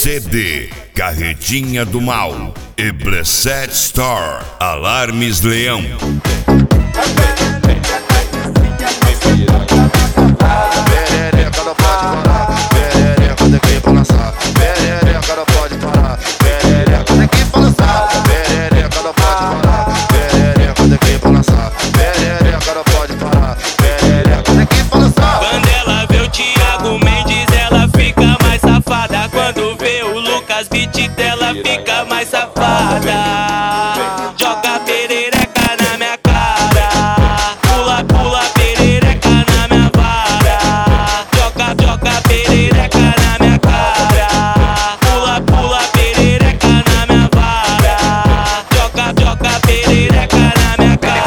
CD Carretinha do Mal e Preset Store Alarmes Leão. Perereca não pode parar, perereca tem que balançar, perereca não pode parar, perereca tem que balançar, perereca não pode parar, perereca tem que balançar, perereca não pode parar, perereca tem que balançar. Quando ela vê o Thiago Mendes, ela fica mais safada. Quando vê o Lucas Beat dela, fica mais safada. Joga perereca na minha cara, pula, pula perereca na minha vara. Joga perereca na minha cara, pula, pula perereca na minha vara. Joga perereca na minha cara.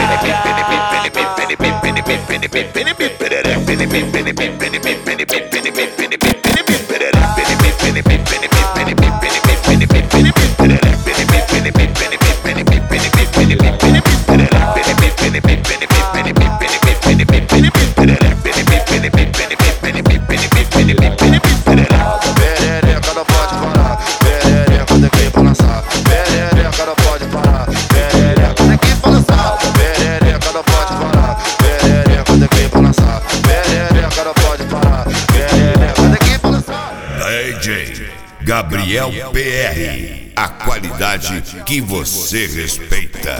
Perereca não pode parar, perereca tem que balançar, perereca não pode parar, perereca tem que balançar, perereca não pode parar, perereca tem que balançar, perereca não pode parar, perereca tem que balançar. DJ Gabriel PR, a qualidade que você respeita.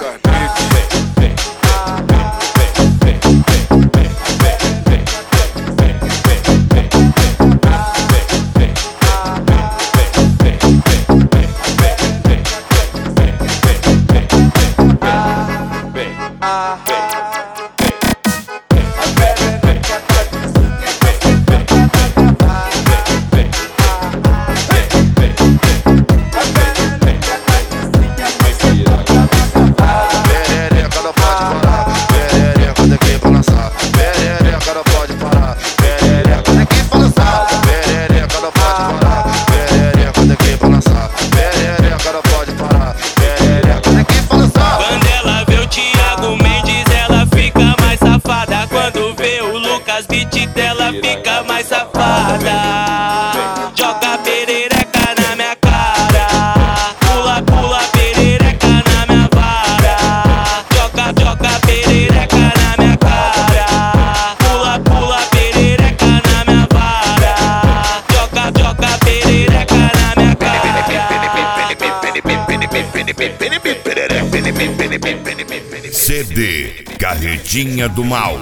Perereca não pode parar, perereca tem que balançar, perereca não pode parar, perereca tem que balançar, perereca não pode parar, perereca tem que balançar, perereca não pode parar, perereca tem que balançar. Quando ela vê o Thiago Mendes, ela fica mais safada. Quando vê o Lucas Beat dela, fica mais safada. Joga perereca na minha cara, pula, pula perereca na minha vara. Joga perereca na minha cara, pula, pula perereca na minha vara. Joga perereca na minha cara. CD Carretinha do Mal.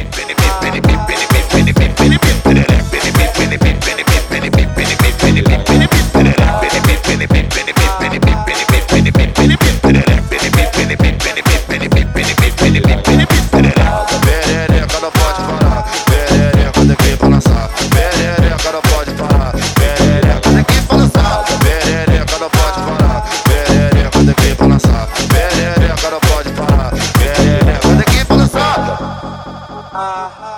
Perereca não pode parar, perereca tem que balançar, perereca não pode parar, perereca tem que balançar, perereca não pode parar, perereca tem que balançar, perereca não pode parar, perereca tem que balançar.